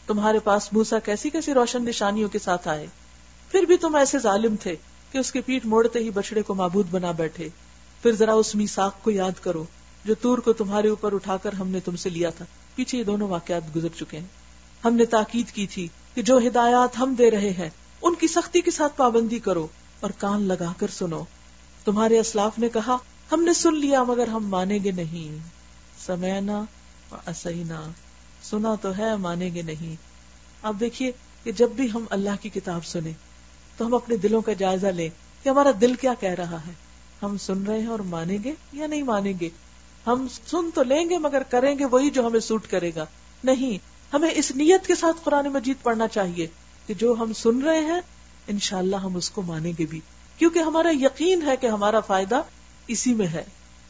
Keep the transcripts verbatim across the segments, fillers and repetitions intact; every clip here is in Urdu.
تمہارے پاس موسیٰ کیسی کیسی روشن نشانیوں کے ساتھ آئے، پھر بھی تم ایسے ظالم تھے کہ اس کی پیٹھ موڑتے ہی بچڑے کو معبود بنا بیٹھے۔ پھر ذرا اس میثاق کو یاد کرو جو طور کو تمہارے اوپر اٹھا کر ہم نے تم سے لیا تھا۔ پیچھے یہ دونوں واقعات گزر چکے ہیں۔ ہم نے تاکید کی تھی کہ جو ہدایات ہم دے رہے ہیں ان کی سختی کے ساتھ پابندی کرو اور کان لگا کر سنو۔ تمہارے اسلاف نے کہا ہم نے سن لیا مگر ہم مانیں گے نہیں، سمعنا وعصینا، سنا تو ہے مانیں گے نہیں۔ اب دیکھیے کہ جب بھی ہم اللہ کی کتاب سنیں تو ہم اپنے دلوں کا جائزہ لیں کہ ہمارا دل کیا کہہ رہا ہے، ہم سن رہے ہیں اور مانیں گے یا نہیں مانیں گے۔ ہم سن تو لیں گے مگر کریں گے وہی جو ہمیں سوٹ کرے گا؟ نہیں، ہمیں اس نیت کے ساتھ قرآن مجید پڑھنا چاہیے کہ جو ہم سن رہے ہیں انشاءاللہ ہم اس کو مانیں گے بھی، کیونکہ ہمارا یقین ہے کہ ہمارا فائدہ اسی میں ہے۔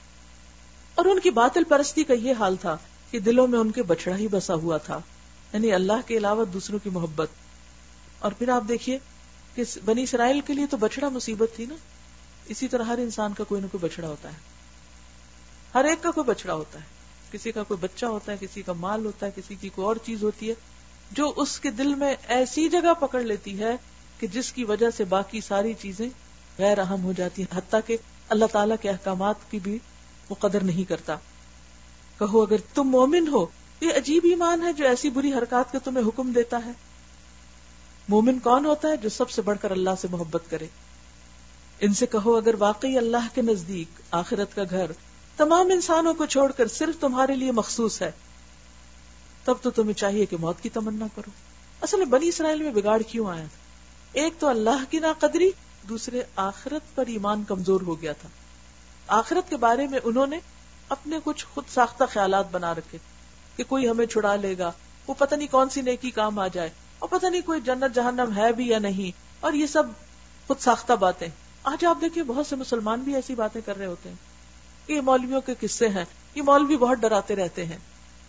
اور ان کی باطل پرستی کا یہ حال تھا کہ دلوں میں ان کے بچڑا ہی بسا ہوا تھا، یعنی اللہ کے علاوہ دوسروں کی محبت۔ اور پھر آپ دیکھیے کہ بنی اسرائیل کے لیے تو بچڑا مصیبت تھی نا، اسی طرح ہر انسان کا کوئی نہ کوئی بچڑا ہوتا ہے، ہر ایک کا کوئی بچڑا ہوتا ہے، کسی کا کوئی بچہ ہوتا ہے، کسی کا مال ہوتا ہے، کسی کی کوئی اور چیز ہوتی ہے جو اس کے دل میں ایسی جگہ پکڑ لیتی ہے کہ جس کی وجہ سے باقی ساری چیزیں غیر اہم ہو جاتی ہیں، حتیٰ کہ اللہ تعالیٰ کے احکامات کی بھی وہ قدر نہیں کرتا۔ کہو اگر تم مومن ہو، یہ عجیب ایمان ہے جو ایسی بری حرکات کا تمہیں حکم دیتا ہے۔ مومن کون ہوتا ہے؟ جو سب سے بڑھ کر اللہ سے محبت کرے۔ ان سے کہو اگر واقعی اللہ کے نزدیک آخرت کا گھر تمام انسانوں کو چھوڑ کر صرف تمہارے لیے مخصوص ہے، تب تو تمہیں چاہیے کہ موت کی تمنا کرو۔ اصل میں بنی اسرائیل میں بگاڑ کیوں آیا تھا؟ ایک تو اللہ کی ناقدری، دوسرے آخرت پر ایمان کمزور ہو گیا تھا۔ آخرت کے بارے میں انہوں نے اپنے کچھ خود ساختہ خیالات بنا رکھے کہ کوئی ہمیں چھڑا لے گا، وہ پتہ نہیں کون سی نیکی کام آ جائے، اور پتہ نہیں کوئی جنت جہنم ہے بھی یا نہیں، اور یہ سب خود ساختہ باتیں۔ آج آپ دیکھیے بہت سے مسلمان بھی ایسی باتیں کر رہے ہوتے ہیں کہ یہ مولویوں کے قصے ہیں، یہ مولوی بہت ڈراتے رہتے ہیں۔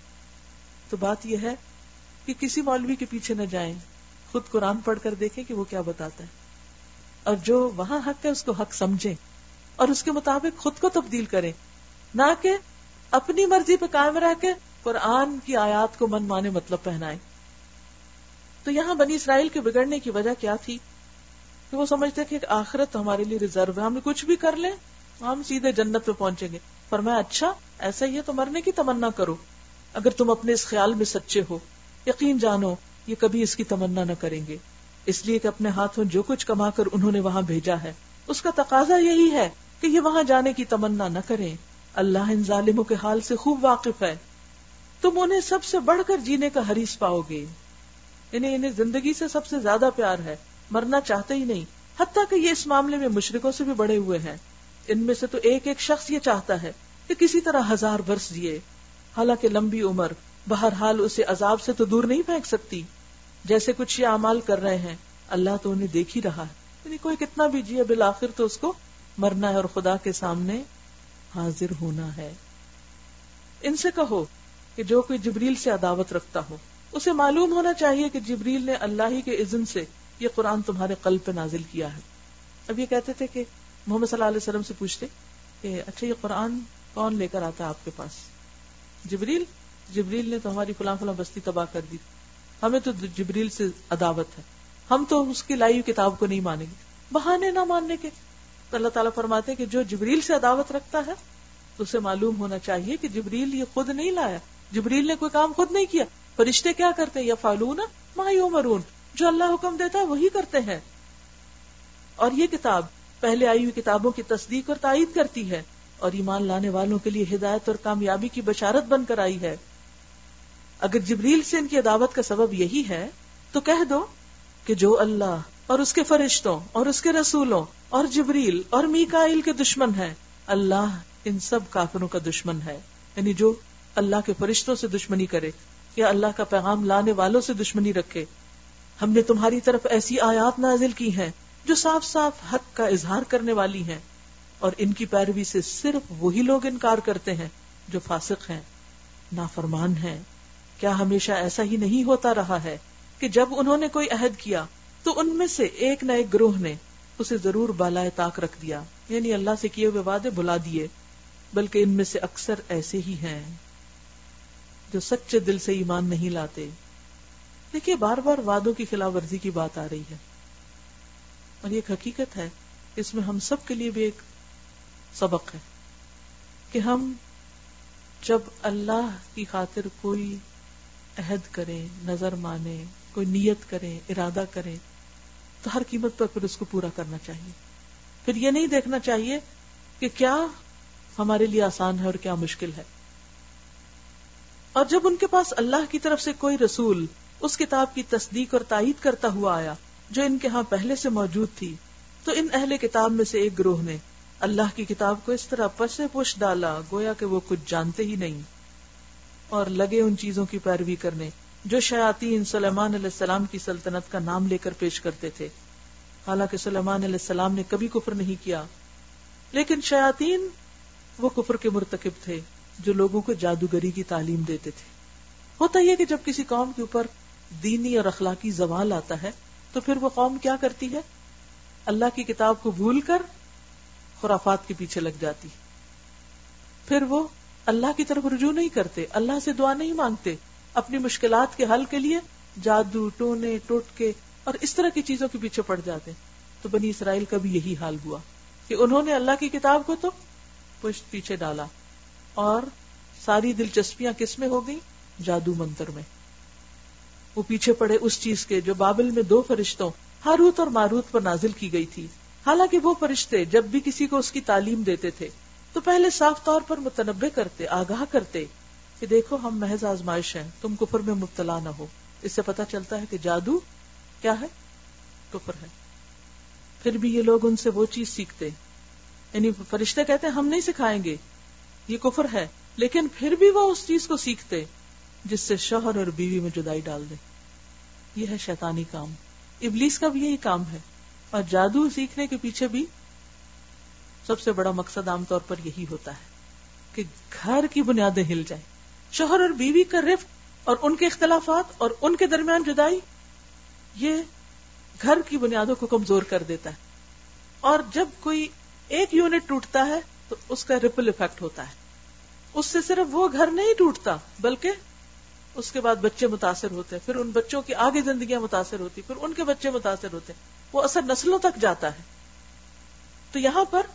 تو بات یہ ہے کہ کسی مولوی کے پیچھے نہ جائیں، خود قرآن پڑھ کر دیکھیں کہ وہ کیا بتاتا ہے، اور جو وہاں حق ہے اس کو حق سمجھیں اور اس کے مطابق خود کو تبدیل کریں، نہ کہ اپنی مرضی پہ قائم رہ کے قرآن کی آیات کو من مانے مطلب پہنائیں۔ تو یہاں بنی اسرائیل کے بگڑنے کی وجہ کیا تھی کہ وہ سمجھتے کہ آخرت ہمارے لیے ریزرو ہے، ہم کچھ بھی کر لیں ہم سیدھے جنت پہ پہنچیں گے۔ فرمایا اچھا ایسا ہی ہے تو مرنے کی تمنا کرو، اگر تم اپنے اس خیال میں سچے ہو، یقین جانو یہ کبھی اس کی تمنا نہ کریں گے، اس لیے کہ اپنے ہاتھوں جو کچھ کما کر انہوں نے وہاں بھیجا ہے اس کا تقاضا یہی ہے کہ یہ وہاں جانے کی تمنا نہ کریں۔ اللہ ان ظالموں کے حال سے خوب واقف ہے، تم انہیں سب سے بڑھ کر جینے کا حریص پاؤ گے، انہیں انہیں زندگی سے سب سے زیادہ پیار ہے، مرنا چاہتے ہی نہیں، حتیٰ کہ یہ اس معاملے میں مشرکوں سے بھی بڑے ہوئے ہیں۔ ان میں سے تو ایک ایک شخص یہ چاہتا ہے کہ کسی طرح ہزار برس جیے، حالانکہ لمبی عمر بہرحال اسے عذاب سے تو دور نہیں پھینک سکتی۔ جیسے کچھ یہ اعمال کر رہے ہیں اللہ تو انہیں دیکھ ہی رہا ہے، یعنی کوئی کتنا بھی جیے بالآخر تو اس کو مرنا ہے اور خدا کے سامنے حاضر ہونا ہے۔ ان سے کہو کہ جو کوئی جبریل سے عداوت رکھتا ہو اسے معلوم ہونا چاہیے کہ جبریل نے اللہ ہی کے اذن سے یہ قرآن تمہارے قلب پہ نازل کیا ہے۔ اب یہ کہتے تھے کہ محمد صلی اللہ علیہ وسلم سے پوچھتے کہ اچھا یہ قرآن کون لے کر آتا ہے آپ کے پاس؟ جبریل؟ جبریل نے تو ہماری فلاں فلاں بستی تباہ کر دی، ہمیں تو جبریل سے عداوت ہے، ہم تو اس کی لائی ہوئی کتاب کو نہیں مانیں گے۔ بہانے نہ ماننے کے۔ تو اللہ تعالیٰ فرماتے ہیں کہ جو جبریل سے عداوت رکھتا ہے تو اسے معلوم ہونا چاہیے کہ جبریل یہ خود نہیں لایا، جبریل نے کوئی کام خود نہیں کیا، فرشتے کیا کرتے ہیں؟ یفعلون ما یؤمرون، جو اللہ حکم دیتا ہے وہی کرتے ہیں۔ اور یہ کتاب پہلے آئی ہوئی کتابوں کی تصدیق اور تائید کرتی ہے اور ایمان لانے والوں کے لیے ہدایت اور کامیابی کی بشارت بن کر آئی ہے۔ اگر جبریل سے ان کی عداوت کا سبب یہی ہے تو کہہ دو کہ جو اللہ اور اس کے فرشتوں اور اس کے رسولوں اور جبریل اور میکائیل کے دشمن ہیں، اللہ ان سب کافروں کا دشمن ہے۔ یعنی جو اللہ کے فرشتوں سے دشمنی کرے یا اللہ کا پیغام لانے والوں سے دشمنی رکھے۔ ہم نے تمہاری طرف ایسی آیات نازل کی ہیں جو صاف صاف حق کا اظہار کرنے والی ہیں، اور ان کی پیروی سے صرف وہی لوگ انکار کرتے ہیں جو فاسق ہیں، نافرمان ہیں۔ کیا ہمیشہ ایسا ہی نہیں ہوتا رہا ہے کہ جب انہوں نے کوئی عہد کیا تو ان میں سے ایک نہ ایک گروہ نے اسے ضرور بالائے طاق رکھ دیا، یعنی اللہ سے کیے ہوئے وعدے بھلا دیے، بلکہ ان میں سے اکثر ایسے ہی ہیں جو سچے دل سے ایمان نہیں لاتے۔ دیکھیے بار بار وعدوں کی خلاف ورزی کی بات آ رہی ہے، اور یہ ایک حقیقت ہے، اس میں ہم سب کے لیے بھی ایک سبق ہے کہ ہم جب اللہ کی خاطر کوئی عہد کریں، نظر مانے، کوئی نیت کریں، ارادہ کریں، تو ہر قیمت پر پھر اس کو پورا کرنا چاہیے. پھر یہ نہیں دیکھنا چاہیے کہ کیا ہمارے لیے آسان ہے اور کیا مشکل ہے. اور جب ان کے پاس اللہ کی طرف سے کوئی رسول اس کتاب کی تصدیق اور تائید کرتا ہوا آیا جو ان کے ہاں پہلے سے موجود تھی، تو ان اہل کتاب میں سے ایک گروہ نے اللہ کی کتاب کو اس طرح پسے پش ڈالا گویا کہ وہ کچھ جانتے ہی نہیں، اور لگے ان چیزوں کی پیروی کرنے جو شیاطین سلیمان علیہ السلام کی سلطنت کا نام لے کر پیش کرتے تھے. حالانکہ سلیمان علیہ السلام نے کبھی کفر نہیں کیا، لیکن شیاطین وہ کفر کے مرتکب تھے جو لوگوں کو جادوگری کی تعلیم دیتے تھے. ہوتا یہ کہ جب کسی قوم کے اوپر دینی اور اخلاقی زوال آتا ہے تو پھر وہ قوم کیا کرتی ہے؟ اللہ کی کتاب کو بھول کر خرافات کے پیچھے لگ جاتی. پھر وہ اللہ کی طرف رجوع نہیں کرتے، اللہ سے دعا نہیں مانگتے، اپنی مشکلات کے حل کے لیے جادو، ٹونے، ٹوٹکے اور اس طرح کی چیزوں کے پیچھے پڑ جاتے. تو بنی اسرائیل کا بھی یہی حال ہوا کہ انہوں نے اللہ کی کتاب کو تو پشت پیچھے ڈالا اور ساری دلچسپیاں کس میں ہو گئی؟ جادو منتر میں. وہ پیچھے پڑے اس چیز کے جو بابل میں دو فرشتوں ہاروت اور ماروت پر نازل کی گئی تھی. حالانکہ وہ فرشتے جب بھی کسی کو اس کی تعلیم دیتے تھے تو پہلے صاف طور پر متنبہ کرتے، آگاہ کرتے کہ دیکھو ہم محض آزمائش ہیں، تم کفر میں مبتلا نہ ہو. اس سے پتہ چلتا ہے کہ جادو کیا ہے؟ کفر ہے. پھر بھی یہ لوگ ان سے وہ چیز سیکھتے، یعنی فرشتے کہتے ہیں ہم نہیں سکھائیں گے، یہ کفر ہے، لیکن پھر بھی وہ اس چیز کو سیکھتے جس سے شوہر اور بیوی میں جدائی ڈال دے. یہ ہے شیطانی کام. ابلیس کا بھی یہی کام ہے. اور جادو سیکھنے کے پیچھے بھی سب سے بڑا مقصد عام طور پر یہی ہوتا ہے کہ گھر کی بنیادیں ہل جائیں. شوہر اور بیوی کا رفق اور ان کے اختلافات اور ان کے درمیان جدائی یہ گھر کی بنیادوں کو کمزور کر دیتا ہے. اور جب کوئی ایک یونٹ ٹوٹتا ہے تو اس کا ریپل ایفیکٹ ہوتا ہے. اس سے صرف وہ گھر نہیں ٹوٹتا بلکہ اس کے بعد بچے متاثر ہوتے ہیں، پھر ان بچوں کی آگے زندگیاں متاثر ہوتی، پھر ان کے بچے متاثر ہوتے ہیں. وہ اثر نسلوں تک جاتا ہے. تو یہاں پر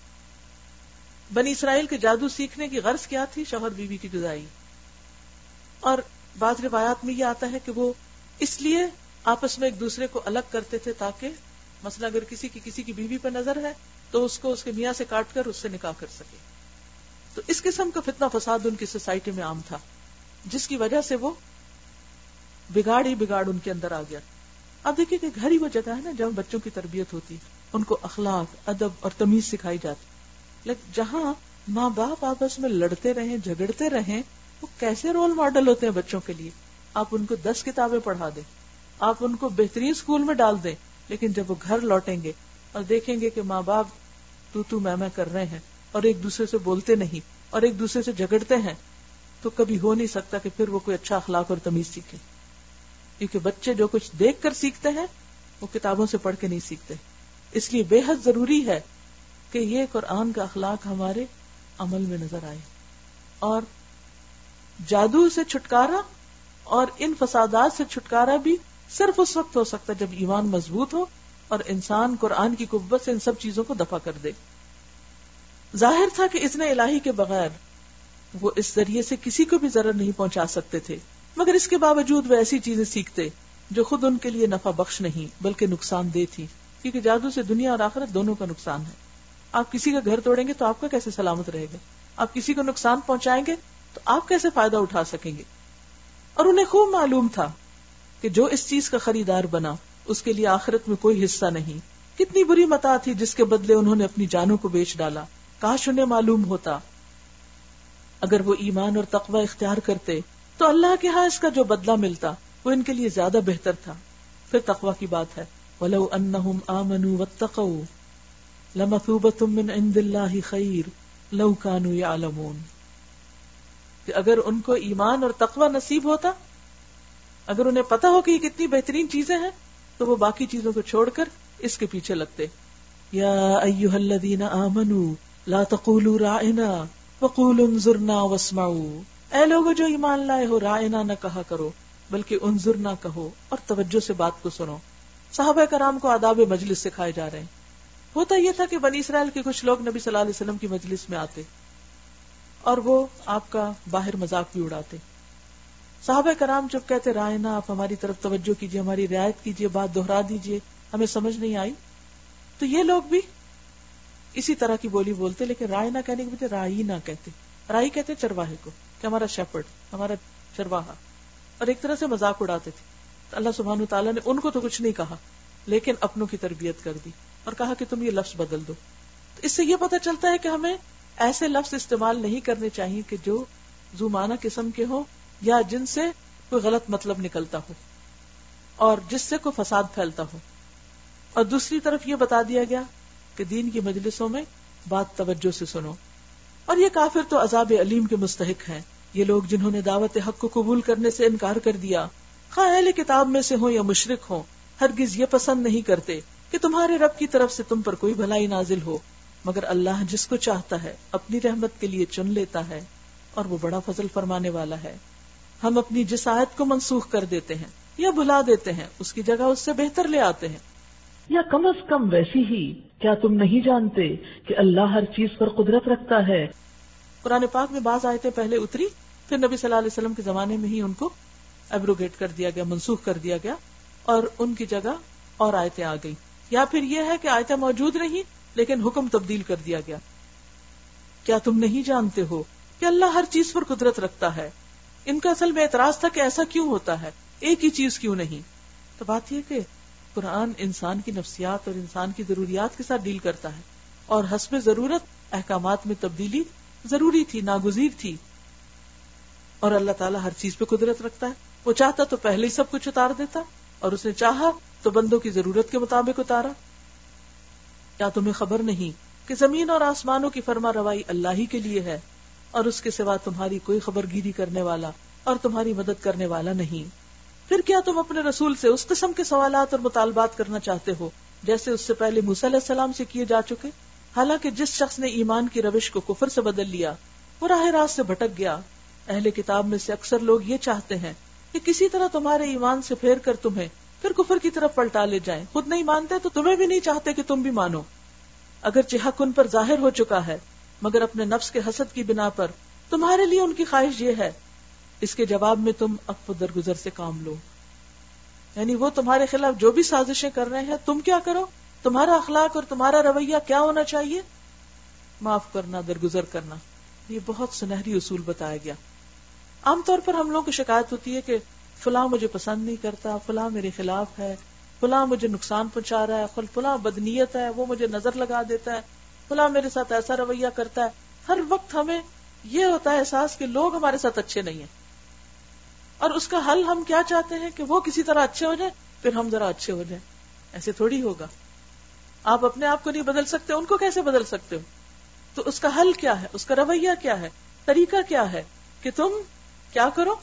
بنی اسرائیل کے جادو سیکھنے کی غرض کیا تھی؟ شوہر بیوی کی جدائی. اور بعض روایات میں یہ آتا ہے کہ وہ اس لیے آپس میں ایک دوسرے کو الگ کرتے تھے تاکہ مثلا اگر کسی کی کسی کی بیوی پر نظر ہے تو اس کو اس کے میاں سے کاٹ کر اس سے نکاح کر سکے. تو اس قسم کا فتنہ فساد ان کی سوسائٹی میں عام تھا، جس کی وجہ سے وہ بگاڑ ہی بگاڑ ان کے اندر آ گیا. اب دیکھیں کہ گھر ہی وہ جگہ ہے نا جہاں بچوں کی تربیت ہوتی، ان کو اخلاق، ادب اور تمیز سکھائی جاتی. لیکن جہاں ماں باپ آپس میں لڑتے رہیں، جھگڑتے رہیں، وہ کیسے رول ماڈل ہوتے ہیں بچوں کے لیے؟ آپ ان کو دس کتابیں پڑھا دیں، آپ ان کو بہترین اسکول میں ڈال دیں، لیکن جب وہ گھر لوٹیں گے اور دیکھیں گے کہ ماں باپ تو تو میں میں کر رہے ہیں اور ایک دوسرے سے بولتے نہیں اور ایک دوسرے سے جھگڑتے ہیں، تو کبھی ہو نہیں سکتا کہ پھر وہ کوئی اچھا اخلاق اور تمیز سیکھے. کیونکہ بچے جو کچھ دیکھ کر سیکھتے ہیں وہ کتابوں سے پڑھ کے نہیں سیکھتے. اس لیے بے حد ضروری ہے کہ یہ قرآن کا اخلاق ہمارے عمل میں نظر آئے. اور جادو سے چھٹکارا اور ان فسادات سے چھٹکارا بھی صرف اس وقت ہو سکتا ہے جب ایمان مضبوط ہو اور انسان قرآن کی قوت سے ان سب چیزوں کو دفع کر دے. ظاہر تھا کہ اذن الہی کے بغیر وہ اس ذریعے سے کسی کو بھی ضرر نہیں پہنچا سکتے تھے، مگر اس کے باوجود وہ ایسی چیزیں سیکھتے جو خود ان کے لیے نفع بخش نہیں بلکہ نقصان دہ تھی، کیونکہ جادو سے دنیا اور آخرت دونوں کا نقصان ہے. آپ کسی کا گھر توڑیں گے تو آپ کا کیسے سلامت رہے گا؟ آپ کسی کو نقصان پہنچائیں گے تو آپ کیسے فائدہ اٹھا سکیں گے؟ اور انہیں خوب معلوم تھا کہ جو اس چیز کا خریدار بنا اس کے لیے آخرت میں کوئی حصہ نہیں. کتنی بری متاع تھی جس کے بدلے انہوں نے اپنی جانوں کو بیچ ڈالا. کاش انہیں معلوم ہوتا. اگر وہ ایمان اور تقوی اختیار کرتے تو اللہ کے ہاں اس کا جو بدلہ ملتا وہ ان کے لیے زیادہ بہتر تھا. پھر تقوی کی بات ہے، وَلَوْ أَنَّهُمْ آمَنُوا وَاتَّقَوْا لَمَثُوبَةٌ مِّنْ عِندِ اللَّهِ خَيْرٌ لَوْ كَانُوا يَعْلَمُونَ. کہ اگر ان کو ایمان اور تقوی نصیب ہوتا، اگر انہیں پتا ہو کہ یہ کتنی بہترین چیزیں ہیں، تو وہ باقی چیزوں کو چھوڑ کر اس کے پیچھے لگتے. یا ایھا الذین آمنوا لا تقولوا راعنا وقولوا انظرنا واسمعوا. اے لوگوں جو ایمان لائے ہو، راعنا نہ کہا کرو بلکہ انظر نہ کہو اور توجہ سے بات کو سنو. صحابہ کرام کو آداب مجلس سکھائے جا رہے ہیں. ہوتا یہ تھا کہ بنی اسرائیل کے کچھ لوگ نبی صلی اللہ علیہ وسلم کی مجلس میں آتے اور وہ آپ کا باہر مذاق بھی اڑاتے. صحابہ کرام جب کہتے رائنا آپ ہماری طرف توجہ کیجئے, ہماری رعایت کیجئے, بات دہرا دیجئے, ہمیں سمجھ نہیں آئی, تو یہ لوگ بھی اسی طرح کی بولی بولتے, لیکن رائنا کہنے کے بجائے رائی نہ کہتے. رائی کہتے چرواہے کو, کہ ہمارا شیپرڈ, ہمارا چرواہا, اور ایک طرح سے مذاق اڑاتے تھے. تو اللہ سبحانہ وتعالیٰ نے ان کو تو کچھ نہیں کہا, لیکن اپنوں کی تربیت کر دی اور کہا کہ تم یہ لفظ بدل دو. تو اس سے یہ پتہ چلتا ہے کہ ہمیں ایسے لفظ استعمال نہیں کرنے چاہیے کہ جو ذو معنی قسم کے ہوں یا جن سے کوئی غلط مطلب نکلتا ہو اور جس سے کوئی فساد پھیلتا ہو. اور دوسری طرف یہ بتا دیا گیا کہ دین کی مجلسوں میں بات توجہ سے سنو. اور یہ کافر تو عذاب علیم کے مستحق ہیں, یہ لوگ جنہوں نے دعوت حق کو قبول کرنے سے انکار کر دیا, خواہ اہل کتاب میں سے ہوں یا مشرک ہوں, ہرگز یہ پسند نہیں کرتے کہ تمہارے رب کی طرف سے تم پر کوئی بھلائی نازل ہو, مگر اللہ جس کو چاہتا ہے اپنی رحمت کے لیے چن لیتا ہے, اور وہ بڑا فضل فرمانے والا ہے. ہم اپنی جس آیت کو منسوخ کر دیتے ہیں یا بھلا دیتے ہیں اس کی جگہ اس سے بہتر لے آتے ہیں. یا کم از کم ویسی ہی, کیا تم نہیں جانتے کہ اللہ ہر چیز پر قدرت رکھتا ہے. قرآن پاک میں بعض آیتیں پہلے اتری, پھر نبی صلی اللہ علیہ وسلم کے زمانے میں ہی ان کو ایبروگیٹ کر دیا گیا, منسوخ کر دیا گیا, اور ان کی جگہ اور آیتیں آ گئی. یا پھر یہ ہے کہ آیتیں موجود رہی لیکن حکم تبدیل کر دیا گیا. کیا تم نہیں جانتے ہو کہ اللہ ہر چیز پر قدرت رکھتا ہے. ان کا اصل میں اعتراض تھا کہ ایسا کیوں ہوتا ہے, ایک ہی چیز کیوں نہیں. تو بات یہ کہ قرآن انسان کی نفسیات اور انسان کی ضروریات کے ساتھ ڈیل کرتا ہے, اور حسب ضرورت احکامات میں تبدیلی ضروری تھی, ناگزیر تھی. اور اللہ تعالیٰ ہر چیز پہ قدرت رکھتا ہے. وہ چاہتا تو پہلے ہی سب کچھ اتار دیتا, اور اس نے چاہا تو بندوں کی ضرورت کے مطابق اتارا. کیا تمہیں خبر نہیں کہ زمین اور آسمانوں کی فرما روائی اللہ ہی کے لیے ہے, اور اس کے سوا تمہاری کوئی خبر گیری کرنے والا اور تمہاری مدد کرنے والا نہیں. پھر کیا تم اپنے رسول سے اس قسم کے سوالات اور مطالبات کرنا چاہتے ہو جیسے اس سے پہلے موسیٰ علیہ السلام سے کیے جا چکے؟ حالانکہ جس شخص نے ایمان کی روش کو کفر سے بدل لیا وہ راہ راست سے بھٹک گیا. اہل کتاب میں سے اکثر لوگ یہ چاہتے ہیں کہ کسی طرح تمہارے ایمان سے پھیر کر تمہیں پھر کفر کی طرف پلٹا لے جائیں. خود نہیں مانتے تو تمہیں بھی نہیں چاہتے کہ تم بھی مانو, اگرچہ حق ان پر ظاہر ہو چکا ہے, مگر اپنے نفس کے حسد کی بنا پر تمہارے لیے ان کی خواہش یہ ہے. اس کے جواب میں تم عفو درگزر سے کام لو. یعنی وہ تمہارے خلاف جو بھی سازشیں کر رہے ہیں تم کیا کرو, تمہارا اخلاق اور تمہارا رویہ کیا ہونا چاہیے؟ معاف کرنا, درگزر کرنا. یہ بہت سنہری اصول بتایا گیا. عام طور پر ہم لوگوں کو شکایت ہوتی ہے کہ فلاں مجھے پسند نہیں کرتا, فلاں میرے خلاف ہے, فلاں مجھے نقصان پہنچا رہا ہے, فلاں بدنیت ہے, وہ مجھے نظر لگا دیتا ہے, فلاں میرے ساتھ ایسا رویہ کرتا ہے. ہر وقت ہمیں یہ ہوتا ہے احساس کہ لوگ ہمارے ساتھ اچھے نہیں ہیں, اور اس کا حل ہم کیا چاہتے ہیں کہ وہ کسی طرح اچھے ہو جائیں پھر ہم ذرا اچھے ہو جائیں. ایسے تھوڑی ہوگا. آپ اپنے آپ کو نہیں بدل سکتے, ان کو کیسے بدل سکتے ہو؟ تو اس کا حل کیا ہے, اس کا رویہ کیا ہے, طریقہ کیا ہے کہ تم کیا کرو؟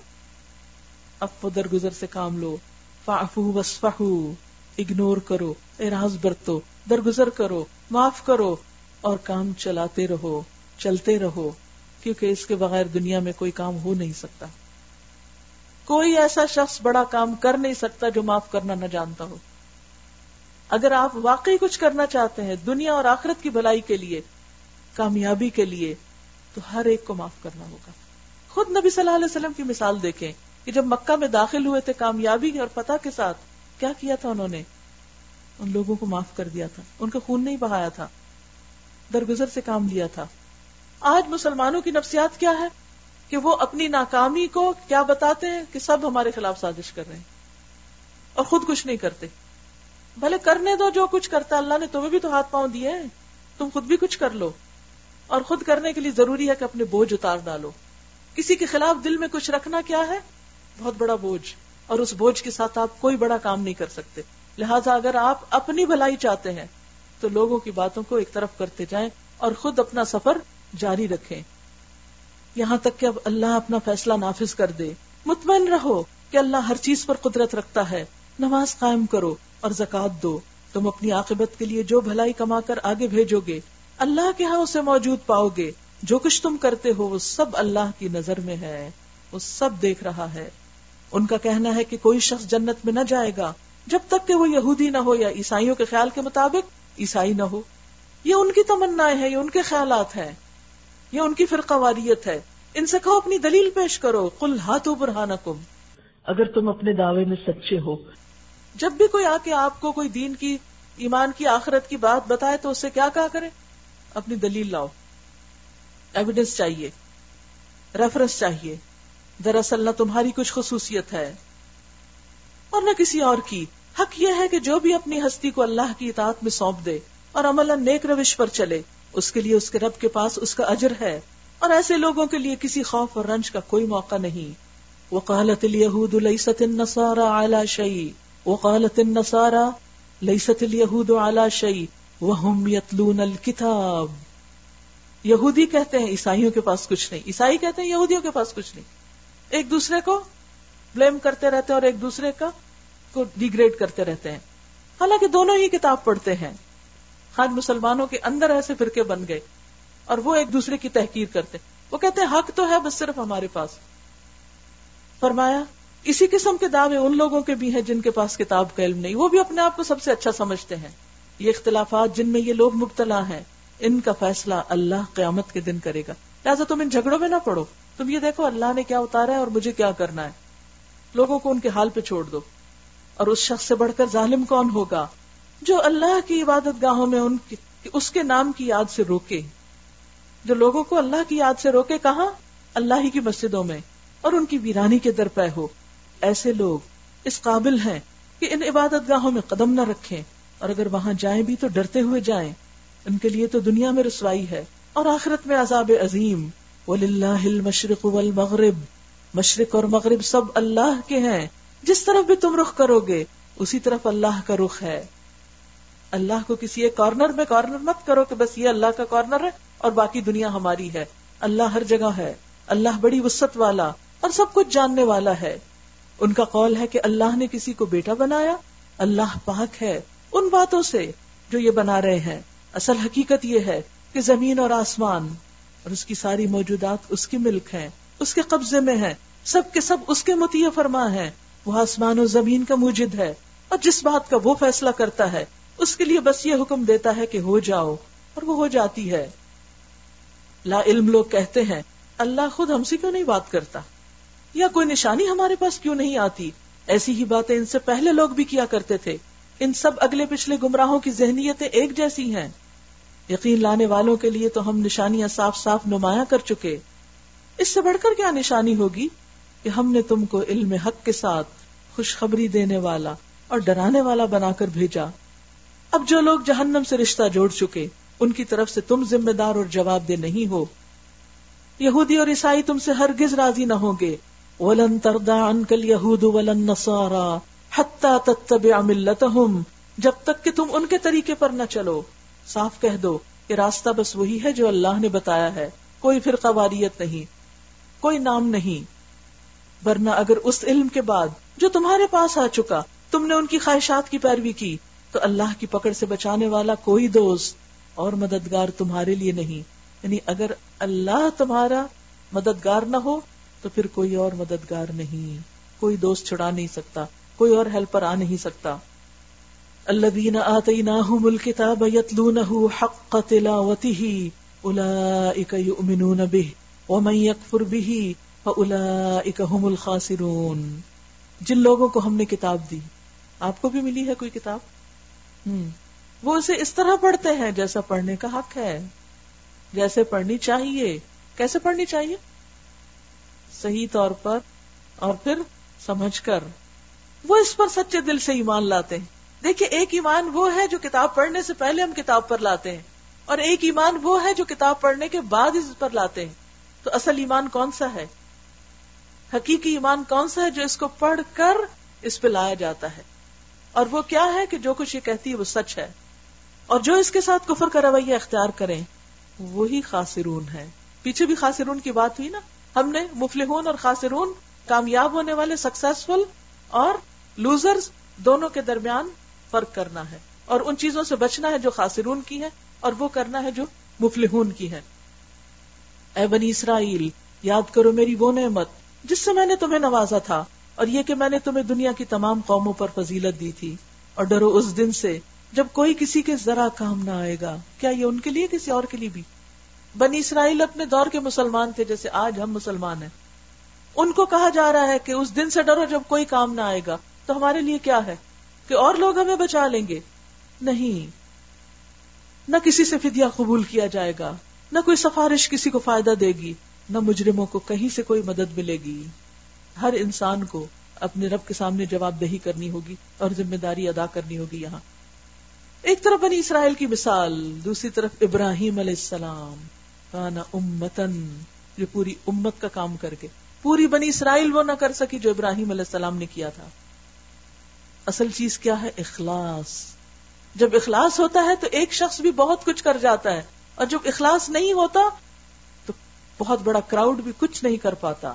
عفو درگزر سے کام لو. فاعفو واصفحو, اگنور کرو, اعراض برتو, درگزر کرو, معاف کرو, اور کام چلاتے رہو, چلتے رہو, کیونکہ اس کے بغیر دنیا میں کوئی کام ہو نہیں سکتا. کوئی ایسا شخص بڑا کام کر نہیں سکتا جو معاف کرنا نہ جانتا ہو. اگر آپ واقعی کچھ کرنا چاہتے ہیں دنیا اور آخرت کی بھلائی کے لیے, کامیابی کے لیے, تو ہر ایک کو معاف کرنا ہوگا. خود نبی صلی اللہ علیہ وسلم کی مثال دیکھیں کہ جب مکہ میں داخل ہوئے تھے کامیابی اور فتح کے ساتھ, کیا کیا تھا انہوں نے؟ ان لوگوں کو معاف کر دیا تھا, ان کا خون نہیں بہایا تھا, درگزر سے کام لیا تھا. آج مسلمانوں کی نفسیات کیا ہے کہ وہ اپنی ناکامی کو کیا بتاتے ہیں کہ سب ہمارے خلاف سازش کر رہے ہیں, اور خود کچھ نہیں کرتے. بھلے کرنے دو جو کچھ کرتا, اللہ نے تمہیں بھی تو ہاتھ پاؤں دیے ہیں, تم خود بھی کچھ کر لو. اور خود کرنے کے لیے ضروری ہے کہ اپنے بوجھ اتار ڈالو. کسی کے خلاف دل میں کچھ رکھنا کیا ہے؟ بہت بڑا بوجھ, اور اس بوجھ کے ساتھ آپ کوئی بڑا کام نہیں کر سکتے. لہٰذا اگر آپ اپنی بھلائی چاہتے ہیں تو لوگوں کی باتوں کو ایک طرف کرتے جائیں اور خود اپنا سفر جاری رکھیں یہاں تک کہ اب اللہ اپنا فیصلہ نافذ کر دے. مطمئن رہو کہ اللہ ہر چیز پر قدرت رکھتا ہے. نماز قائم کرو اور زکوٰۃ دو, تم اپنی عاقبت کے لیے جو بھلائی کما کر آگے بھیجو گے اللہ کے ہاں اسے موجود پاؤ گے. جو کچھ تم کرتے ہو وہ سب اللہ کی نظر میں ہے, وہ سب دیکھ رہا ہے. ان کا کہنا ہے کہ کوئی شخص جنت میں نہ جائے گا جب تک کہ وہ یہودی نہ ہو یا عیسائیوں کے خیال کے مطابق عیسائی نہ ہو. یہ ان کی تمنائیں ہیں، یہ ان کے خیالات ہیں، یہ ان کی فرقہ واریت ہے. ان سے کہو اپنی دلیل پیش کرو. قل ہاتوا برہانکم، اگر تم اپنے دعوے میں سچے ہو. جب بھی کوئی آ کے آپ کو کوئی دین کی، ایمان کی، آخرت کی بات بتائے تو اس سے کیا کہا کرے؟ اپنی دلیل لاؤ، ایویڈنس چاہیے، ریفرنس چاہیے. دراصل نہ تمہاری کچھ خصوصیت ہے اور نہ کسی اور کی. حق یہ ہے کہ جو بھی اپنی ہستی کو اللہ کی اطاعت میں سونپ دے اور عملاً نیک روش پر چلے، اس کے لیے اس کے رب کے پاس اس کا اجر ہے، اور ایسے لوگوں کے لیے کسی خوف اور رنج کا کوئی موقع نہیں. وقالت اليهود ليست النصارى على شيء وقالت النصارى ليست اليهود على شيء وهم يتلون الكتاب. یہودی کہتے ہیں عیسائیوں کے پاس کچھ نہیں، عیسائی کہتے ہیں یہودیوں کے پاس کچھ نہیں. ایک دوسرے کو بلیم کرتے رہتے ہیں اور ایک دوسرے کا کو ڈیگریڈ کرتے رہتے ہیں، حالانکہ دونوں ہی کتاب پڑھتے ہیں. خاص مسلمانوں کے اندر ایسے فرقے بن گئے اور وہ ایک دوسرے کی تحقیر کرتے. وہ کہتے ہیں حق تو ہے بس صرف ہمارے پاس. فرمایا اسی قسم کے دعوے ان لوگوں کے بھی ہیں جن کے پاس کتاب کا علم نہیں، وہ بھی اپنے آپ کو سب سے اچھا سمجھتے ہیں. یہ اختلافات جن میں یہ لوگ مبتلا ہیں، ان کا فیصلہ اللہ قیامت کے دن کرے گا. لہٰذا تم ان جھگڑوں میں نہ پڑو، تم یہ دیکھو اللہ نے کیا اتارا ہے اور مجھے کیا کرنا ہے. لوگوں کو ان کے حال پہ چھوڑ دو. اور اس شخص سے بڑھ کر ظالم کون ہوگا جو اللہ کی عبادت گاہوں میں ان کی اس کے نام کی یاد سے روکے، جو لوگوں کو اللہ کی یاد سے روکے. کہاں؟ اللہ ہی کی مسجدوں میں، اور ان کی ویرانی کے در پہ ہو. ایسے لوگ اس قابل ہیں کہ ان عبادت گاہوں میں قدم نہ رکھیں، اور اگر وہاں جائیں بھی تو ڈرتے ہوئے جائیں. ان کے لیے تو دنیا میں رسوائی ہے اور آخرت میں عذاب عظیم. وَلِلَّهِ الْمَشْرِقُ وَالْمَغْرِبُ، مشرق اور مغرب سب اللہ کے ہیں. جس طرف بھی تم رخ کرو گے اسی طرف اللہ کا رخ ہے. اللہ کو کسی ایک کارنر میں کارنر مت کرو کہ بس یہ اللہ کا کارنر ہے اور باقی دنیا ہماری ہے. اللہ ہر جگہ ہے. اللہ بڑی وسعت والا اور سب کچھ جاننے والا ہے. ان کا قول ہے کہ اللہ نے کسی کو بیٹا بنایا. اللہ پاک ہے ان باتوں سے جو یہ بنا رہے ہیں. اصل حقیقت یہ ہے کہ زمین اور آسمان اور اس کی ساری موجودات اس کی ملک ہیں، اس کے قبضے میں ہیں، سب کے سب اس کے مطیع فرما ہیں. وہ آسمان و زمین کا موجد ہے اور جس بات کا وہ فیصلہ کرتا ہے اس کے لیے بس یہ حکم دیتا ہے کہ ہو جاؤ، اور وہ ہو جاتی ہے. لا علم لوگ کہتے ہیں اللہ خود ہم سے کیوں نہیں بات کرتا، یا کوئی نشانی ہمارے پاس کیوں نہیں آتی. ایسی ہی باتیں ان سے پہلے لوگ بھی کیا کرتے تھے. ان سب اگلے پچھلے گمراہوں کی ذہنیتیں ایک جیسی ہیں. یقین لانے والوں کے لیے تو ہم نشانیاں صاف صاف نمایاں کر چکے. اس سے بڑھ کر کیا نشانی ہوگی کہ ہم نے تم کو علم حق کے ساتھ خوشخبری دینے والا اور ڈرانے والا بنا کر بھیجا. اب جو لوگ جہنم سے رشتہ جوڑ چکے ان کی طرف سے تم ذمہ دار اور جواب دہ نہیں ہو. یہودی اور عیسائی تم سے ہرگز راضی نہ ہوں گے. وَلَن تَرْضَىٰ عَنْكَ الْيَهُودُ وَلَا النَّصَارَىٰ حَتَّىٰ تَتَّبِعَ مِلَّتَهُمْ، جب تک کہ تم ان کے طریقے پر نہ چلو. صاف کہہ دو کہ راستہ بس وہی ہے جو اللہ نے بتایا ہے، کوئی فرقہ واریت نہیں، کوئی نام نہیں. ورنہ اگر اس علم کے بعد جو تمہارے پاس آ چکا تم نے ان کی خواہشات کی پیروی کی تو اللہ کی پکڑ سے بچانے والا کوئی دوست اور مددگار تمہارے لیے نہیں. یعنی اگر اللہ تمہارا مددگار نہ ہو تو پھر کوئی اور مددگار نہیں، کوئی دوست چھڑا نہیں سکتا، کوئی اور ہیلپر آ نہیں سکتا. الذین آتیناہم الکتاب یتلونہ حق تلاوتہ اولئک یؤمنون بہ ومن یکفر بہ فاولئک ھم الخاسرون. جن لوگوں کو ہم نے کتاب دی، آپ کو بھی ملی ہے کوئی کتاب، ہم وہ اسے اس طرح پڑھتے ہیں جیسا پڑھنے کا حق ہے، جیسے پڑھنی چاہیے. کیسے پڑھنی چاہیے؟ صحیح طور پر اور پھر سمجھ کر. وہ اس پر سچے دل سے ایمان لاتے ہیں. دیکھیے ایک ایمان وہ ہے جو کتاب پڑھنے سے پہلے ہم کتاب پر لاتے ہیں، اور ایک ایمان وہ ہے جو کتاب پڑھنے کے بعد اس پر لاتے ہیں. تو اصل ایمان کون سا ہے؟ حقیقی ایمان کون سا ہے جو اس کو پڑھ کر اس پہ لایا جاتا ہے؟ اور وہ کیا ہے کہ جو کچھ یہ کہتی ہے وہ سچ ہے، اور جو اس کے ساتھ کفر کا رویہ اختیار کریں وہی خاسرون ہے. پیچھے بھی خاسرون کی بات ہوئی نا. ہم نے مفلحون اور خاسرون، کامیاب ہونے والے سکسیسفل اور لوزرز، دونوں کے درمیان فرق کرنا ہے، اور ان چیزوں سے بچنا ہے جو خاسرون کی ہے اور وہ کرنا ہے جو مفلحون کی ہے. اے بنی اسرائیل، یاد کرو میری وہ نعمت جس سے میں نے تمہیں نوازا تھا اور یہ کہ میں نے تمہیں دنیا کی تمام قوموں پر فضیلت دی تھی، اور ڈرو اس دن سے جب کوئی کسی کے ذرا کام نہ آئے گا. کیا یہ ان کے لیے کسی اور کے لیے بھی؟ بنی اسرائیل اپنے دور کے مسلمان تھے جیسے آج ہم مسلمان ہیں. ان کو کہا جا رہا ہے کہ اس دن سے ڈرو جب کوئی کام نہ آئے گا. تو ہمارے لیے کیا ہے کہ اور لوگ ہمیں بچا لیں گے؟ نہیں، نہ کسی سے فدیہ قبول کیا جائے گا، نہ کوئی سفارش کسی کو فائدہ دے گی، نہ مجرموں کو کہیں سے کوئی مدد ملے گی. ہر انسان کو اپنے رب کے سامنے جواب دہی کرنی ہوگی اور ذمہ داری ادا کرنی ہوگی. یہاں ایک طرف بنی اسرائیل کی مثال، دوسری طرف ابراہیم علیہ السلام کانا امتن، جو پوری امت کا کام کر کے پوری بنی اسرائیل وہ نہ کر سکی جو ابراہیم علیہ السلام نے کیا تھا. اصل چیز کیا ہے؟ اخلاص. جب اخلاص ہوتا ہے تو ایک شخص بھی بہت کچھ کر جاتا ہے، اور جب اخلاص نہیں ہوتا تو بہت بڑا کراؤڈ بھی کچھ نہیں کر پاتا.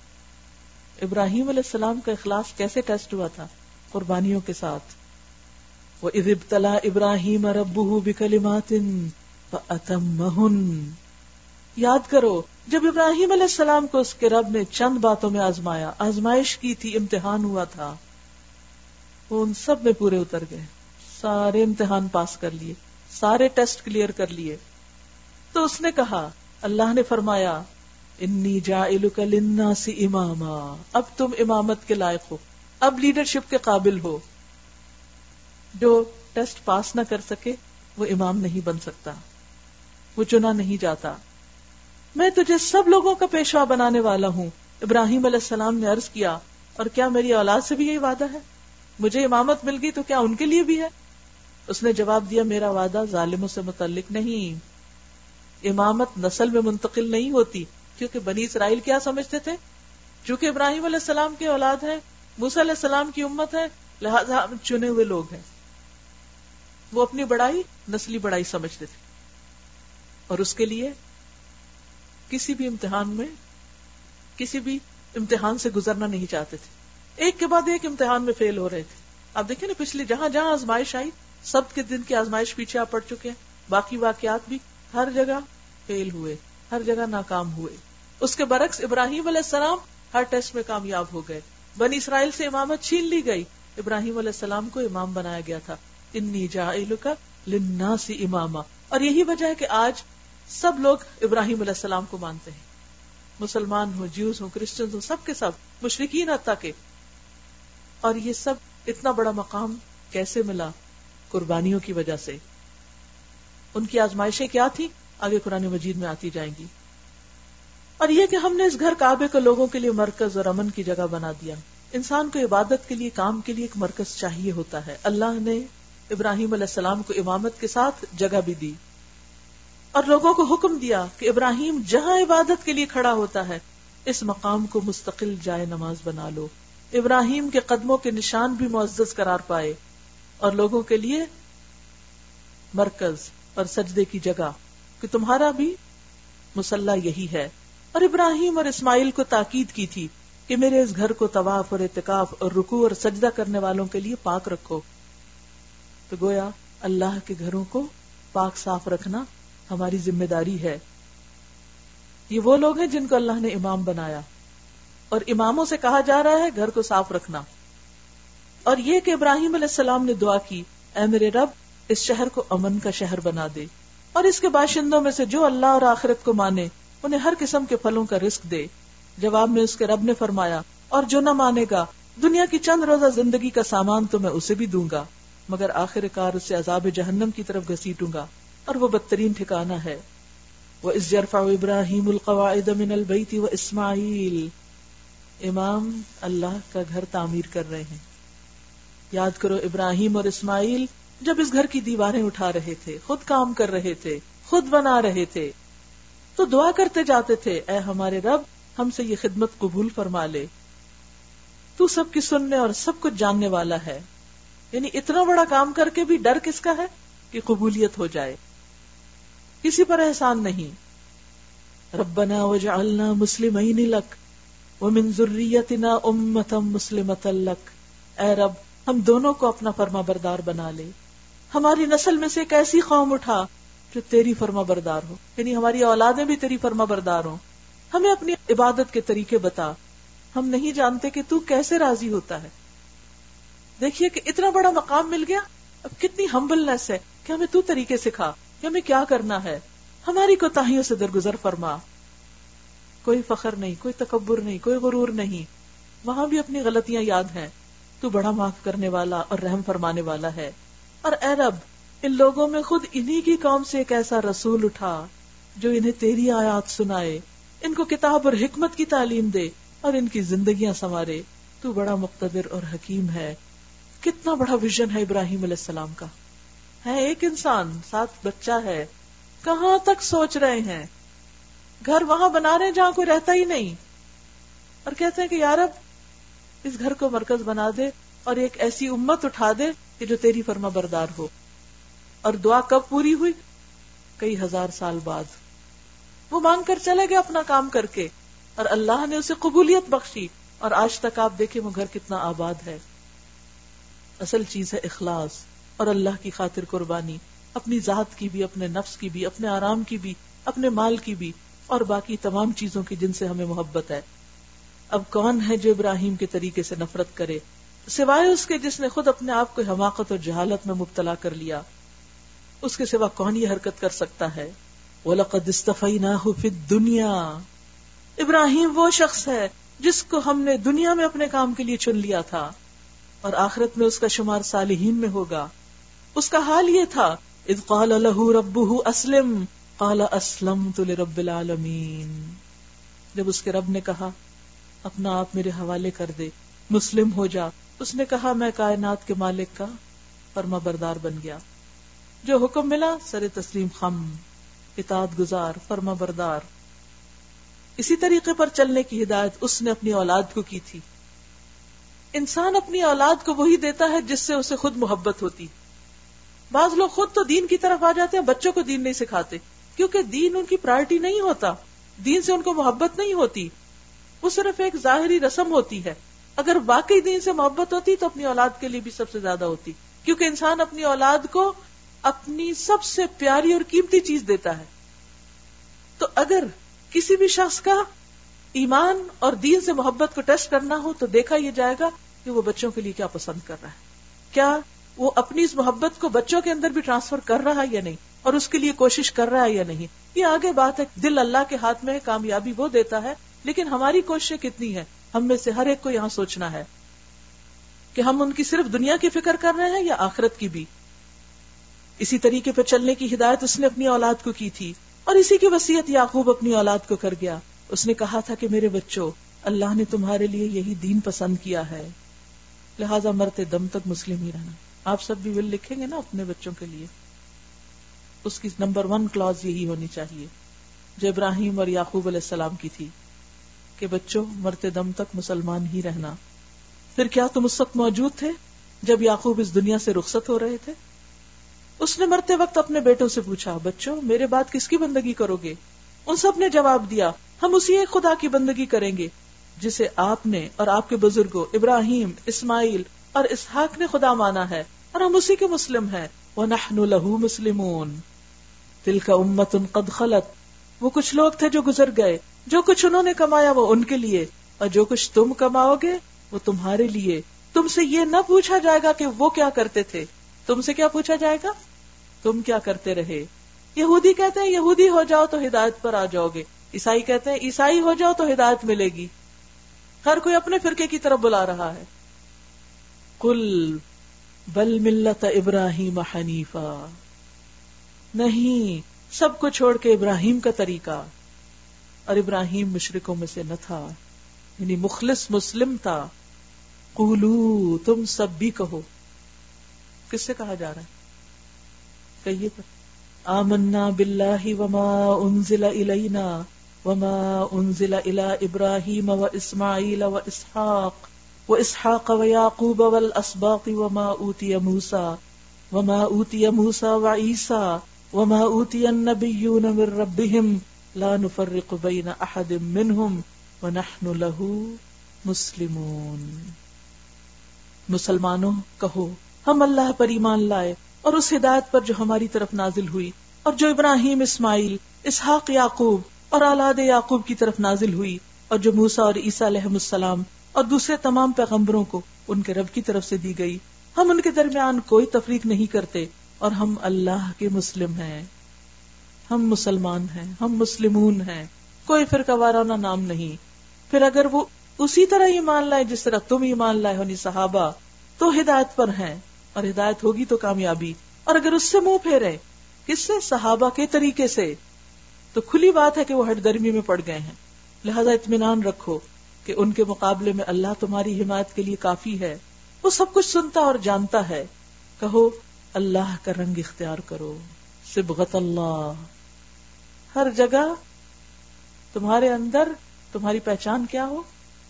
ابراہیم علیہ السلام کا اخلاص کیسے ٹیسٹ ہوا تھا؟ قربانیوں کے ساتھ. وَإِذِ ابْتَلَىٰ إِبْرَاهِيمَ رَبُّهُ بِكَلِمَاتٍ فَأَتَمَّهُنَّ. یاد کرو جب ابراہیم علیہ السلام کو اس کے رب نے چند باتوں میں آزمایا، آزمائش کی تھی، امتحان ہوا تھا، وہ ان سب میں پورے اتر گئے، سارے امتحان پاس کر لیے، سارے ٹیسٹ کلیئر کر لیے. تو اس نے کہا، اللہ نے فرمایا انی جاعلک للناس اماما، اب تم امامت کے لائق ہو، اب لیڈرشپ کے قابل ہو. جو ٹیسٹ پاس نہ کر سکے وہ امام نہیں بن سکتا، وہ چنا نہیں جاتا. میں تجھے سب لوگوں کا پیشوا بنانے والا ہوں. ابراہیم علیہ السلام نے عرض کیا، اور کیا میری اولاد سے بھی یہی وعدہ ہے؟ مجھے امامت مل گئی تو کیا ان کے لیے بھی ہے؟ اس نے جواب دیا، میرا وعدہ ظالموں سے متعلق نہیں. امامت نسل میں منتقل نہیں ہوتی، کیونکہ بنی اسرائیل کیا سمجھتے تھے؟ چونکہ ابراہیم علیہ السلام کی اولاد ہے، موسیٰ علیہ السلام کی امت ہے، لہذا ہم چنے ہوئے لوگ ہیں. وہ اپنی بڑائی نسلی بڑائی سمجھتے تھے، اور اس کے لیے کسی بھی امتحان میں کسی بھی امتحان سے گزرنا نہیں چاہتے تھے. ایک کے بعد ایک امتحان میں فیل ہو رہے تھے. آپ دیکھیں نا، پچھلی جہاں جہاں آزمائش آئی، سب کے دن کی آزمائش پیچھے آپ پڑ چکے ہیں، باقی واقعات بھی ہر جگہ فیل ہوئے، ہر جگہ ناکام ہوئے. اس کے برعکس ابراہیم علیہ السلام ہر ٹیسٹ میں کامیاب ہو گئے. بنی اسرائیل سے امامت چھین لی گئی، ابراہیم علیہ السلام کو امام بنایا گیا تھا. انی جاعلک للناس اماما. اور یہی وجہ ہے کہ آج سب لوگ ابراہیم علیہ السلام کو مانتے ہیں، مسلمان ہوں، جیوز ہوں، کرسچنز ہوں، سب کے سب، مشرکین حتیٰ کہ. اور یہ سب اتنا بڑا مقام کیسے ملا؟ قربانیوں کی وجہ سے. ان کی آزمائشیں کیا تھی؟ آگے قرآن مجید میں آتی جائیں گی. اور یہ کہ ہم نے اس گھر کعبے کو لوگوں کے لیے مرکز اور امن کی جگہ بنا دیا. انسان کو عبادت کے لیے، کام کے لیے ایک مرکز چاہیے ہوتا ہے. اللہ نے ابراہیم علیہ السلام کو امامت کے ساتھ جگہ بھی دی، اور لوگوں کو حکم دیا کہ ابراہیم جہاں عبادت کے لیے کھڑا ہوتا ہے اس مقام کو مستقل جائے نماز بنا لو. ابراہیم کے قدموں کے نشان بھی معزز قرار پائے، اور لوگوں کے لیے مرکز اور سجدے کی جگہ کہ تمہارا بھی مصلی یہی ہے. اور ابراہیم اور اسماعیل کو تاکید کی تھی کہ میرے اس گھر کو طواف اور اعتکاف اور رکوع اور سجدہ کرنے والوں کے لیے پاک رکھو. تو گویا اللہ کے گھروں کو پاک صاف رکھنا ہماری ذمہ داری ہے. یہ وہ لوگ ہیں جن کو اللہ نے امام بنایا، اور اماموں سے کہا جا رہا ہے گھر کو صاف رکھنا. اور یہ کہ ابراہیم علیہ السلام نے دعا کی، اے میرے رب اس شہر کو امن کا شہر بنا دے، اور اس کے باشندوں میں سے جو اللہ اور آخرت کو مانے انہیں ہر قسم کے پھلوں کا رزق دے. جواب میں اس کے رب نے فرمایا، اور جو نہ مانے گا دنیا کی چند روزہ زندگی کا سامان تو میں اسے بھی دوں گا، مگر آخر کار اسے عذاب جہنم کی طرف گھسیٹوں گا، اور وہ بدترین ٹھکانہ ہے. وَإِذْ يَرْفَعُ إِبْرَاهِيمُ الْقَوَاعِدَ مِنَ الْبَيْتِ وَإِسْمَاعِيلُ. امام اللہ کا گھر تعمیر کر رہے ہیں. یاد کرو ابراہیم اور اسماعیل جب اس گھر کی دیواریں اٹھا رہے تھے، خود کام کر رہے تھے، خود بنا رہے تھے، تو دعا کرتے جاتے تھے، اے ہمارے رب ہم سے یہ خدمت قبول فرما لے، تو سب کی سننے اور سب کچھ جاننے والا ہے. یعنی اتنا بڑا کام کر کے بھی ڈر کس کا ہے کہ قبولیت ہو جائے، کسی پر احسان نہیں. ربنا وجعلنا مسلمین لک ومن ذریتنا امۃ مسلمۃ لک. اے رب ہم دونوں کو اپنا فرما بردار بنا لے، ہماری نسل میں سے ایک ایسی قوم اٹھا جو تیری فرما بردار ہو، یعنی ہماری اولادیں بھی تیری فرما بردار ہوں. ہمیں اپنی عبادت کے طریقے بتا، ہم نہیں جانتے کہ تو کیسے راضی ہوتا ہے. دیکھیے کہ اتنا بڑا مقام مل گیا, اب کتنی ہمبلنس ہے کہ ہمیں تو طریقے سکھا کہ ہمیں کیا کرنا ہے, ہماری کوتاہیوں سے درگزر فرما. کوئی فخر نہیں, کوئی تکبر نہیں, کوئی غرور نہیں, وہاں بھی اپنی غلطیاں یاد ہیں. تو بڑا معاف کرنے والا اور رحم فرمانے والا ہے. اور اے رب, ان لوگوں میں خود انہی کی قوم سے ایک ایسا رسول اٹھا جو انہیں تیری آیات سنائے, ان کو کتاب اور حکمت کی تعلیم دے اور ان کی زندگیاں سنوارے. تو بڑا مقتدر اور حکیم ہے. کتنا بڑا ویژن ہے ابراہیم علیہ السلام کا. ہے ایک انسان, ساتھ بچہ ہے, کہاں تک سوچ رہے ہیں. گھر وہاں بنا رہے ہیں جہاں کوئی رہتا ہی نہیں, اور کہتے ہیں کہ یا رب اس گھر کو مرکز بنا دے اور ایک ایسی امت اٹھا دے کہ جو تیری فرما بردار ہو. اور دعا کب پوری ہوئی؟ کئی ہزار سال بعد. وہ مانگ کر چلے گئے اپنا کام کر کے, اور اللہ نے اسے قبولیت بخشی, اور آج تک آپ دیکھیں وہ گھر کتنا آباد ہے. اصل چیز ہے اخلاص اور اللہ کی خاطر قربانی, اپنی ذات کی بھی, اپنے نفس کی بھی, اپنے آرام کی بھی, اپنے مال کی بھی, اور باقی تمام چیزوں کی جن سے ہمیں محبت ہے. اب کون ہے جو ابراہیم کے طریقے سے نفرت کرے سوائے اس کے جس نے خود اپنے آپ کو حماقت اور جہالت میں مبتلا کر لیا. اس کے سوا کون یہ حرکت کر سکتا ہے؟ وَلَقَدْ اسْتَفَيْنَاهُ فِي الدُّنْيَا, ابراہیم وہ شخص ہے جس کو ہم نے دنیا میں اپنے کام کے لیے چن لیا تھا, اور آخرت میں اس کا شمار صالحین میں ہوگا. اس کا حال یہ تھا, اذ قال له ربه اسلم قال اسلمت لرب العالمین, جب اس کے رب نے کہا اپنا آپ میرے حوالے کر دے, مسلم ہو جا, اس نے کہا میں کائنات کے مالک کا فرما بردار بن گیا. جو حکم ملا سر تسلیم خم, اطاعت گزار, فرما بردار. اسی طریقے پر چلنے کی ہدایت اس نے اپنی اولاد کو کی تھی. انسان اپنی اولاد کو وہی دیتا ہے جس سے اسے خود محبت ہوتی. بعض لوگ خود تو دین کی طرف آ جاتے ہیں, بچوں کو دین نہیں سکھاتے, کیونکہ دین ان کی پرائرٹی نہیں ہوتا, دین سے ان کو محبت نہیں ہوتی, وہ صرف ایک ظاہری رسم ہوتی ہے. اگر واقعی دین سے محبت ہوتی تو اپنی اولاد کے لیے بھی سب سے زیادہ ہوتی, کیونکہ انسان اپنی اولاد کو اپنی سب سے پیاری اور قیمتی چیز دیتا ہے. تو اگر کسی بھی شخص کا ایمان اور دین سے محبت کو ٹیسٹ کرنا ہو تو دیکھا یہ جائے گا کہ وہ بچوں کے لیے کیا پسند کر رہا ہے, کیا وہ اپنی اس محبت کو بچوں کے اندر بھی ٹرانسفر کر رہا ہے یا نہیں, اور اس کے لیے کوشش کر رہا ہے یا نہیں. یہ آگے بات ہے, دل اللہ کے ہاتھ میں ہے, کامیابی وہ دیتا ہے, لیکن ہماری کوششیں کتنی ہیں. ہم میں سے ہر ایک کو یہاں سوچنا ہے کہ ہم ان کی صرف دنیا کی فکر کر رہے ہیں یا آخرت کی بھی. اسی طریقے پر چلنے کی ہدایت اس نے اپنی اولاد کو کی تھی, اور اسی کی وصیت یعقوب اپنی اولاد کو کر گیا. اس نے کہا تھا کہ میرے بچوں, اللہ نے تمہارے لیے یہی دین پسند کیا ہے, لہذا مرتے دم تک مسلم ہی رہنا. آپ سب بھی ول لکھیں گے نا اپنے بچوں کے لیے, اس کی نمبر ون کلاز یہی ہونی چاہیے جو ابراہیم اور یعقوب علیہ السلام کی تھی کہ بچوں مرتے دم تک مسلمان ہی رہنا. پھر کیا تم اس وقت موجود تھے جب یعقوب اس دنیا سے رخصت ہو رہے تھے؟ اس نے مرتے وقت اپنے بیٹوں سے پوچھا, بچوں میرے بعد کس کی بندگی کرو گے؟ ان سب نے جواب دیا, ہم اسی ایک خدا کی بندگی کریں گے جسے آپ نے اور آپ کے بزرگوں ابراہیم, اسماعیل اور اسحاق نے خدا مانا ہے, اور ہم اسی کے مسلم ہیں. وَنَحْنُ لَهُ مُسْلِمُونَ تِلْكَ أُمَّةٌ قَدْ خَلَتْ, وہ کچھ لوگ تھے جو گزر گئے, جو کچھ انہوں نے کمایا وہ ان کے لیے, اور جو کچھ تم کماؤ گے وہ تمہارے لیے. تم سے یہ نہ پوچھا جائے گا کہ وہ کیا کرتے تھے, تم سے کیا پوچھا جائے گا, تم کیا کرتے رہے. یہودی کہتے ہیں یہودی ہو جاؤ تو ہدایت پر آ جاؤ گے, عیسائی کہتے ہیں عیسائی ہو جاؤ تو ہدایت ملے گی. ہر کوئی اپنے فرقے کی طرف بلا رہا ہے. قل بل ملت ابراہیم حنیفا, نہیں, سب کو چھوڑ کے ابراہیم کا طریقہ. اور ابراہیم مشرکوں میں سے نہ تھا, یعنی مخلص مسلم تھا. قولو, تم سب بھی کہو. کس سے کہا جا رہا ہے؟ کہیے پر. آمنا باللہ وما انزل الینا وما انزل الی ابراہیم و اسماعیل و اسحاق و اسحاق و یعقوب والاسباط وما اوتی موسیٰ وما اوتی موسیٰ و عیسیٰ وما اوتی النبیون من ربهم لا نفرق بین احد منہم ونحن له مسلمون. مسلمانوں کہو, ہم اللہ پر ایمان لائے اور اس ہدایت پر جو ہماری طرف نازل ہوئی, اور جو ابراہیم, اسماعیل, اسحاق, یعقوب اور اولاد یعقوب کی طرف نازل ہوئی, اور جو موسیٰ اور عیسیٰ علیہ السلام اور دوسرے تمام پیغمبروں کو ان کے رب کی طرف سے دی گئی. ہم ان کے درمیان کوئی تفریق نہیں کرتے اور ہم اللہ کے مسلم ہیں، ہم مسلمان ہیں، ہم مسلمون ہیں، کوئی فرقہ وارانہ نام نہیں. پھر اگر وہ اسی طرح ایمان لائے جس طرح تم ایمان لائے ہونی صحابہ تو ہدایت پر ہیں، اور ہدایت ہوگی تو کامیابی. اور اگر اس سے منہ پھیرے، کس سے؟ صحابہ کے طریقے سے، تو کھلی بات ہے کہ وہ ہٹ درمی میں پڑ گئے ہیں. لہذا اطمینان رکھو کہ ان کے مقابلے میں اللہ تمہاری حمایت کے لیے کافی ہے. وہ سب کچھ سنتا اور جانتا ہے. کہو اللہ کا رنگ اختیار کرو، صبغت اللہ. ہر جگہ تمہارے اندر تمہاری پہچان کیا ہو؟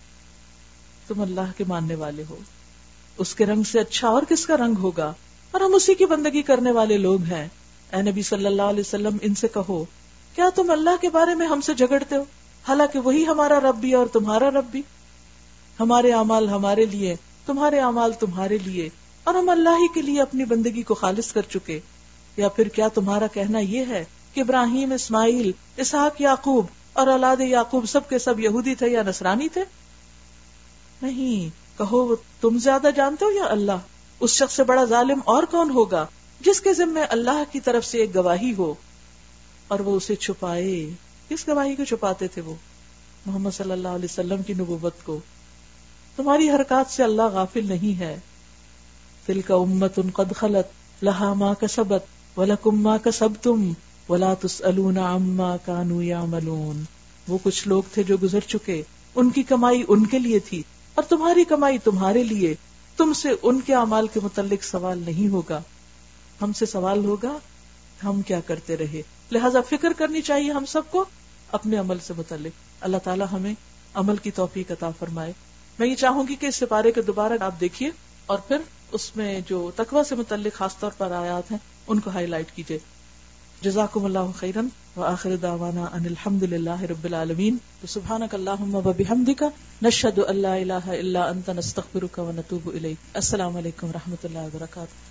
تم اللہ کے ماننے والے ہو. اس کے رنگ سے اچھا اور کس کا رنگ ہوگا؟ اور ہم اسی کی بندگی کرنے والے لوگ ہیں. اے نبی صلی اللہ علیہ وسلم ان سے کہو کیا تم اللہ کے بارے میں ہم سے جھگڑتے ہو حالانکہ وہی ہمارا رب بھی اور تمہارا رب بھی؟ ہمارے اعمال ہمارے لیے، تمہارے اعمال تمہارے لیے، اور ہم اللہ ہی کے لیے اپنی بندگی کو خالص کر چکے. یا پھر کیا تمہارا کہنا یہ ہے کہ ابراہیم، اسماعیل، اسحاق، یعقوب اور اولاد یعقوب سب کے سب یہودی تھے یا نصرانی تھے؟ نہیں. کہو تم زیادہ جانتے ہو یا اللہ؟ اس شخص سے بڑا ظالم اور کون ہوگا جس کے ذمہ اللہ کی طرف سے ایک گواہی ہو اور وہ اسے چھپائے. کس گواہی کو چھپاتے تھے وہ؟ محمد صلی اللہ علیہ وسلم کی نبوت کو. تمہاری حرکات سے اللہ غافل نہیں ہے. تلک امۃ قد خلت لہا ما کسبت ولکم ما کسبتم ولا تسألون عما كانوا يعملون. وہ کچھ لوگ تھے جو گزر چکے، ان کی کمائی ان کے لیے تھی اور تمہاری کمائی تمہارے لیے. تم سے ان کے اعمال کے متعلق سوال نہیں ہوگا، ہم سے سوال ہوگا ہم کیا کرتے رہے. لہذا فکر کرنی چاہیے ہم سب کو اپنے عمل سے متعلق. اللہ تعالی ہمیں عمل کی توفیق عطا فرمائے. میں یہ چاہوں گی کہ اس سپارے کے دوبارہ آپ دیکھیے اور پھر اس میں جو تقوی سے متعلق خاص طور پر آیات ہیں ان کو ہائی لائٹ کیجیے. جزاکم اللہ خیرا وآخر دعوانا ان الحمد للہ رب العالمین. سبحانک اللہم وبحمدک نشہد ان لا الہ الا انت نستغفرک ونتوب الیک. السلام علیکم ورحمۃ اللہ وبرکاتہ.